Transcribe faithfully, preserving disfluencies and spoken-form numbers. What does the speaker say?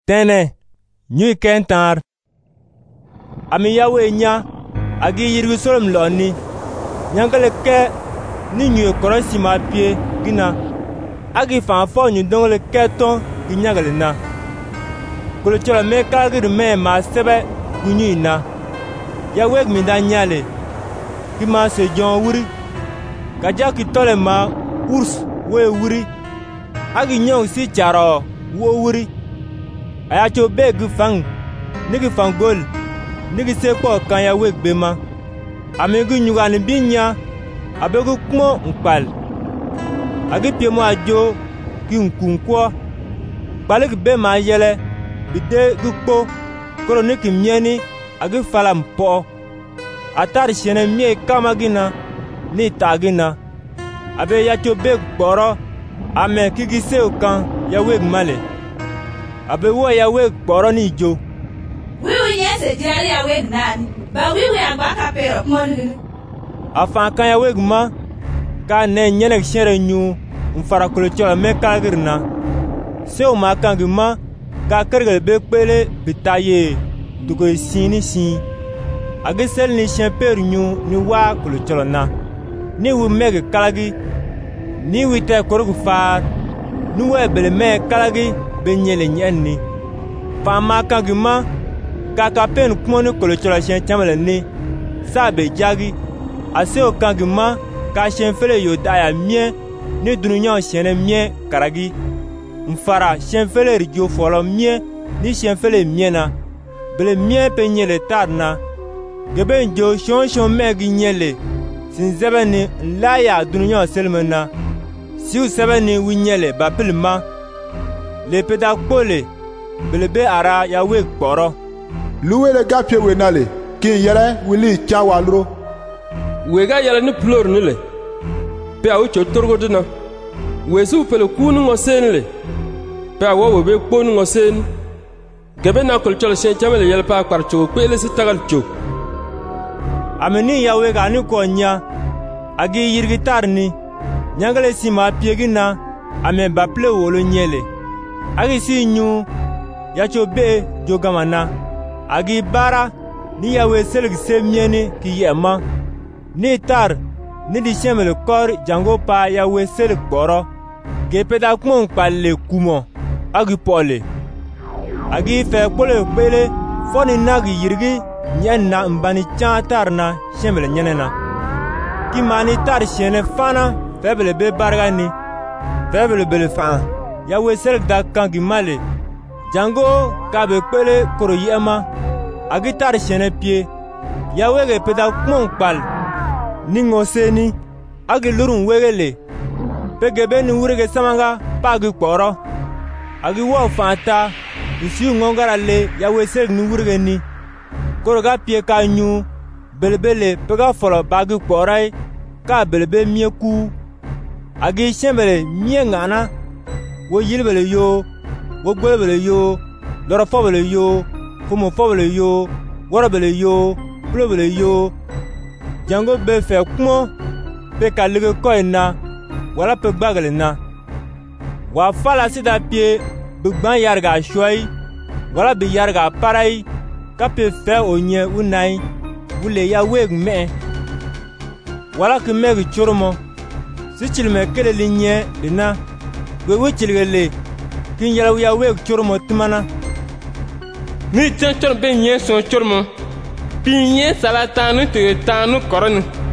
tene nyui kentar ami yawe nya agi yirgu solom loni nyangale ke ni nyui korosi ma pie gina agi fan fo nyu dongle keton ginyagale na kolo chola me kalgi me ma sebe gunyi na yawe mi da nyale ki ma se jon wuri kaja ki tole ma urs we wuri agi nyong si charo wo wuri aya cho be gu fang nigi fangol nigi se ko kan yawe gbema amegu nyuga ni binya abegu kmo nkpal agi pie mo ajo ki nkunkwo balik be ma yele bide gukpo koro niki mieni agi fala mpo atar shene mie kamagina ni tagina abe yacho be gboro ame kigi se okan yawe male abe wo yawe gboro ni jo wiwi yese jari yawe nan ba wiwi agbaka pero mon afan kan yawe ma ka ne nyene shere nyu mfara kolo chola me kalgirna se o ma kan gima ka kergel be pele bitaye dugo sini sin agisel ni champer nyu ni wa kolo chola na ni wu mege kalagi ni wi te korgu far ni we bele me kalagi be nyele nyenni fa ma kan gima ka ka pen kumoni kolo chola chen chamele ni sa be jagi ase o kan gima ka chen fele yo daya mie ni dununya chene mie karagi mfara chen fele rigio folo mie ni chen fele mie na bele mie pe nyele tarna gebe njo shon shon megi nyele sin zebe ni nlaya dununya selmena siu sebe ni winyele bapilma le peda kpole bele be ara yawe gboro luwe le gapie wenale kin yere wili chawalro wega yele ni plor ni le pe awu cho torgo dina wesu pele kunu ngosen le pe awo we be kponu ngosen gebe na kol chol sen chamele yele pa kwar cho pele si tagal cho ameni yawe ga ni konya agi yirgitar ni nyangale si ma piegina ame baple wolo nyele agi si nyu yacho be jogamana agi bara ni yawe selg semieni ki yema ni tar ni di shemele kor jango pa yawe selg boro ge peda kumon palle kumo agi pole agi fe pole pele foni nagi yirgi nyenna mbani chantarna shemele nyenena ki mani tar shene fana febele be bargani febele bele fa yawe selg da kangi male jango kabe pele koro yema agi tar shene pie yawe ge peda kumon pal ningo seni agi lurun wegele pegebe ni wurege samanga pagi kporo agi wo fanta isi ngongara le yawe selg ni wurege ni koroga pie ka nyu belebele pega folo bagi kporai ka belebe mieku agi shembele mie ngana wo yilbele yo wo gbelebele yo loro fobele yo fumo fobele yo worobele yo plobele yo jango be fe kumo pe ka lege koina wala pe gbagele na wa fala sida pie bugban yarga shoi wala bi yarga parai ka pe fe onye unai wule ya weg me wala ke meg churmo sichil me kele linye dina we wichilgele kin yala ya weg churmo timana ni chen chon be nye so churmo pinye salatanu te tanu koronu